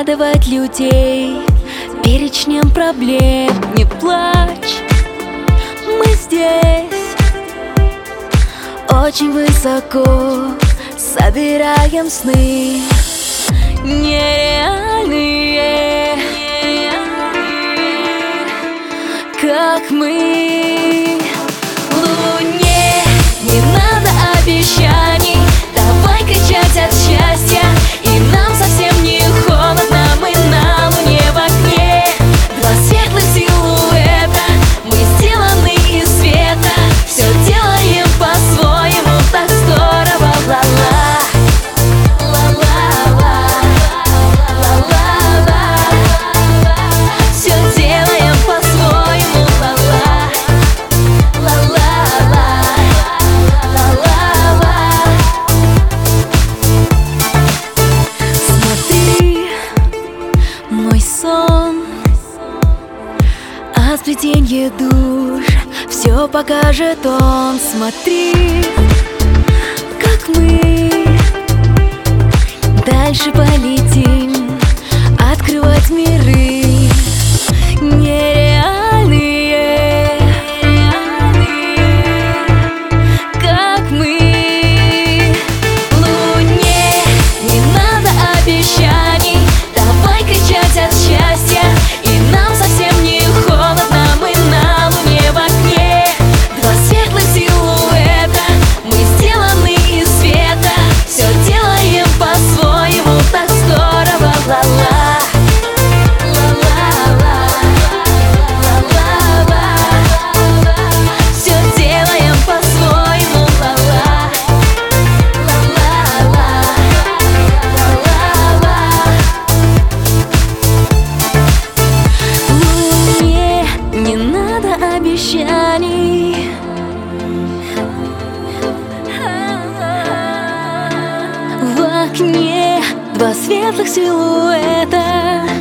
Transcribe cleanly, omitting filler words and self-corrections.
радовать людей перечнем проблем. Не плачь, мы здесь очень высоко собираем сны нереальные, как мы. Луне не надо обещаний, давай кричать от счастья, и нам совсем не холодно, мы на луне в окне. Два светлых силуэта, мы сделаны из света, все делаем по-своему, так здорово. Ла-ла, ла-ла-ла, ла-ла-ла, все делаем по-своему. Ла-ла, ла-ла-ла, ла-ла-ла. Смотри, мой сон, а сплетенье душ все покажет он. Смотри, как мы дальше полетим, открывать миры нереальные, как мы. Луне не надо обещаний, давай кричать от счастья, и нам совсем не холодно, мы на луне в окне. Два светлых силуэта, мы сделаны из света, все делаем по-своему, так здорово. Ла-ла, ла-ла-ла, ла-ла-ла, все делаем по-своему. Ла-ла, ла-ла-ла, ла-ла-ла. Луне не надо обещаний, в окне два светлых силуэта,